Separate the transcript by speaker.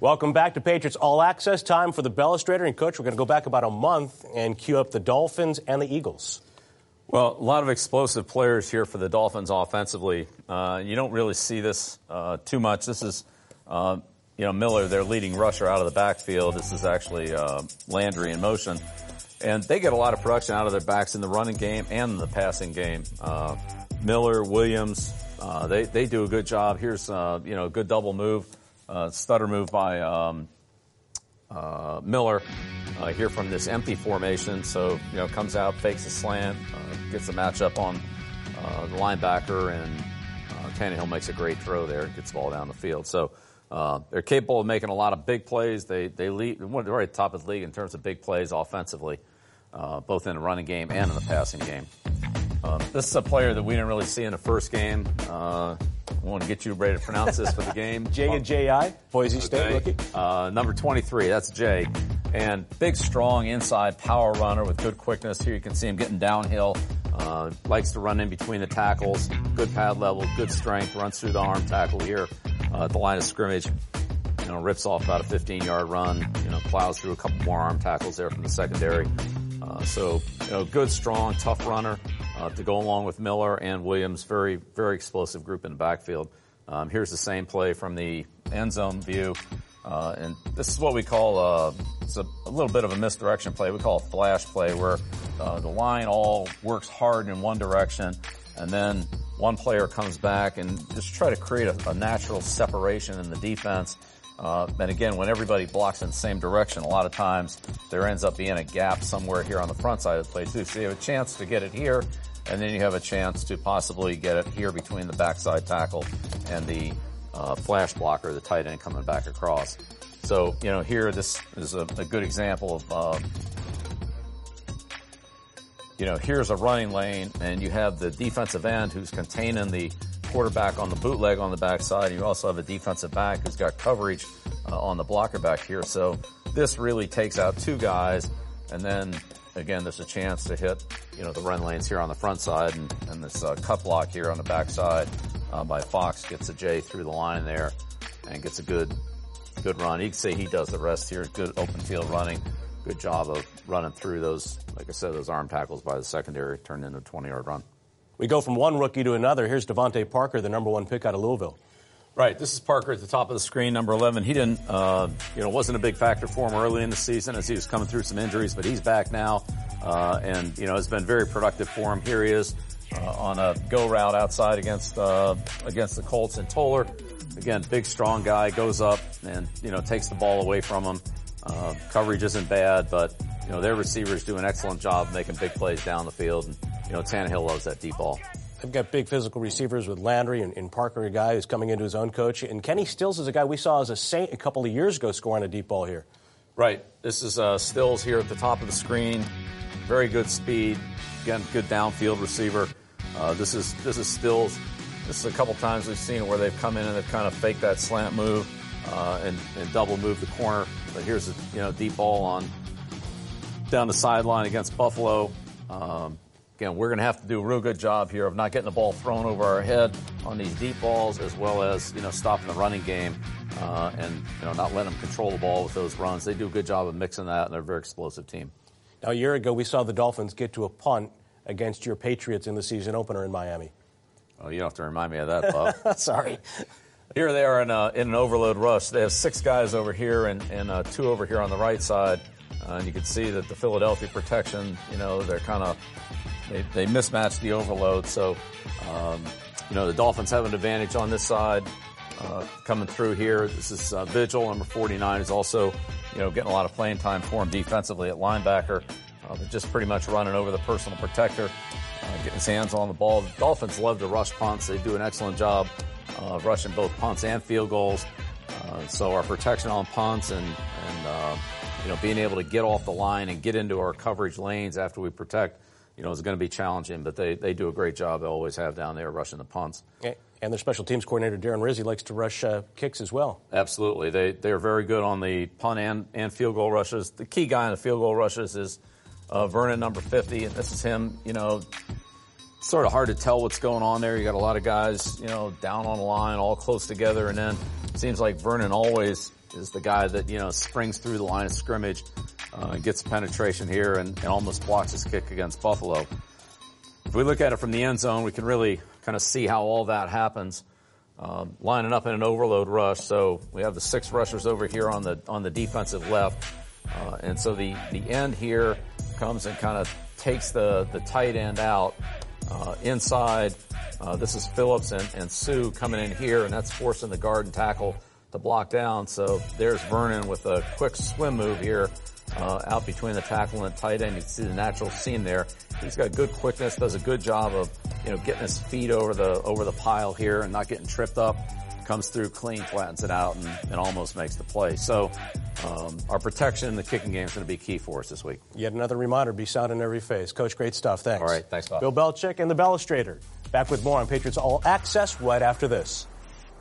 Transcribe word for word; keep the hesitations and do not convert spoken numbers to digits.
Speaker 1: Welcome back to Patriots All Access. Time for the Bellustrator. And, Coach, we're going to go back about a month and cue up the Dolphins and the Eagles.
Speaker 2: Well, a lot of explosive players here for the Dolphins offensively. Uh, you don't really see this uh, too much. This is, uh, you know, Miller, their leading rusher out of the backfield. This is actually uh, Landry in motion. And they get a lot of production out of their backs in the running game and in the passing game. Uh, Miller, Williams, uh, they, they do a good job. Here's, uh, you know, a good double move, uh, stutter move by um, uh, Miller uh, here from this empty formation. So, you know, comes out, fakes a slant, uh, gets the matchup on uh, the linebacker, and uh, Tannehill makes a great throw there, gets the ball down the field. So uh, they're capable of making a lot of big plays. They, they lead, they're right at the top of the league in terms of big plays offensively. Uh, both in the running game and in the passing game. Um, this is a player that we didn't really see in the first game. Uh, I want to get you ready to pronounce this for the game.
Speaker 1: J and J I, Boise
Speaker 2: okay.
Speaker 1: State rookie.
Speaker 2: Uh, number twenty-three, that's Jay. And big, strong inside power runner with good quickness. Here you can see him getting downhill. Uh, likes to run in between the tackles. Good pad level, good strength. Runs through the arm tackle here uh, at the line of scrimmage. You know, rips off about a fifteen-yard run. You know, plows through a couple more arm tackles there from the secondary. Uh, so, you know, good, strong, tough runner uh, to go along with Miller and Williams. Very, very explosive group in the backfield. Um, here's the same play from the end zone view. Uh, and this is what we call uh, it's a, a little bit of a misdirection play. We call a flash play, where uh, the line all works hard in one direction, and then one player comes back and just try to create a, a natural separation in the defense. Uh, and again, when everybody blocks in the same direction, a lot of times there ends up being a gap somewhere here on the front side of the play too. So you have a chance to get it here, and then you have a chance to possibly get it here between the backside tackle and the uh, flash blocker, the tight end coming back across. So, you know, here this is a, a good example of, uh, you know, here's a running lane, and you have the defensive end who's containing the quarterback on the bootleg on the backside. You also have a defensive back who's got coverage uh, on the blocker back here. So this really takes out two guys, and then again, there's a chance to hit, you know, the run lanes here on the front side, and, and this uh, cut block here on the backside uh, by Fox gets a J through the line there and gets a good, good run. You can say he does the rest here. Good open field running. Good job of running through those, like I said, those arm tackles by the secondary, turned into a twenty-yard run.
Speaker 1: We go from one rookie to another. Here's Devontae Parker, the number one pick out of Louisville.
Speaker 2: Right. This is Parker at the top of the screen, number eleven. He didn't, uh, you know, wasn't a big factor for him early in the season as he was coming through some injuries, but he's back now, uh, and, you know, has been very productive for him. Here he is, uh, on a go route outside against, uh, against the Colts and Toller. Again, big, strong guy, goes up and, you know, takes the ball away from him. Uh, coverage isn't bad, but, you know, their receivers do an excellent job making big plays down the field. And, you know, Tannehill loves that deep ball.
Speaker 1: They've got big physical receivers with Landry and, and Parker, a guy who's coming into his own coach. And Kenny Stills is a guy we saw as a Saint a couple of years ago scoring a deep ball here.
Speaker 2: Right. This is uh, Stills here at the top of the screen. Very good speed. Again, good downfield receiver. Uh, this is this is Stills. This is a couple times we've seen where they've come in and they've kind of faked that slant move uh, and, and double move the corner. But here's a you know deep ball on down the sideline against Buffalo. Um, Again, we're going to have to do a real good job here of not getting the ball thrown over our head on these deep balls, as well as, you know, stopping the running game uh, and, you know, not letting them control the ball with those runs. They do a good job of mixing that, and they're a very explosive team.
Speaker 1: Now, a year ago, we saw the Dolphins get to a punt against your Patriots in the season opener in Miami.
Speaker 2: Oh, you don't have to remind me of that, Bob.
Speaker 1: Sorry.
Speaker 2: Here they are in, a, in an overload rush. They have six guys over here and, and uh, two over here on the right side. Uh, and you can see that the Philadelphia protection, you know, they're kind of They, they mismatch the overload, so, um, you know, the Dolphins have an advantage on this side, uh, coming through here. This is, uh, Vigil, number forty-nine, is also, you know, getting a lot of playing time for him defensively at linebacker, uh, but just pretty much running over the personal protector, uh, getting his hands on the ball. The Dolphins love to rush punts. They do an excellent job, uh, rushing both punts and field goals. Uh, so our protection on punts and, and, uh, you know, being able to get off the line and get into our coverage lanes after we protect, you know, is going to be challenging, but they, they do a great job. They always have down there rushing the punts.
Speaker 1: And their special teams coordinator, Darren Rizzi, likes to rush uh, kicks as well.
Speaker 2: Absolutely. They, they're very good on the punt and, and field goal rushes. The key guy in the field goal rushes is uh, Vernon, number fifty, and this is him. You know, sort of hard to tell what's going on there. You got a lot of guys, you know, down on the line, all close together, and then it seems like Vernon always is the guy that, you know, springs through the line of scrimmage, uh, gets penetration here and, and almost blocks his kick against Buffalo. If we look at it from the end zone, we can really kind of see how all that happens. Um, lining up in an overload rush. So we have the six rushers over here on the on the defensive left. Uh, and so the, the end here comes and kind of takes the, the tight end out uh, inside. Uh, this is Phillips and, and Sue coming in here, and that's forcing the guard and tackle to block down. So there's Vernon with a quick swim move here uh, out between the tackle and the tight end. You can see the natural seam there. He's got good quickness, does a good job of, you know, getting his feet over the over the pile here and not getting tripped up. Comes through clean, flattens it out, and, and almost makes the play. So um, our protection in the kicking game is going to be key for us this week.
Speaker 1: Yet another reminder, be sound in every phase. Coach, great stuff. Thanks.
Speaker 2: All right, thanks, Bob.
Speaker 1: Bill Belichick and the Bellustrator. Back with more on Patriots All Access right after this.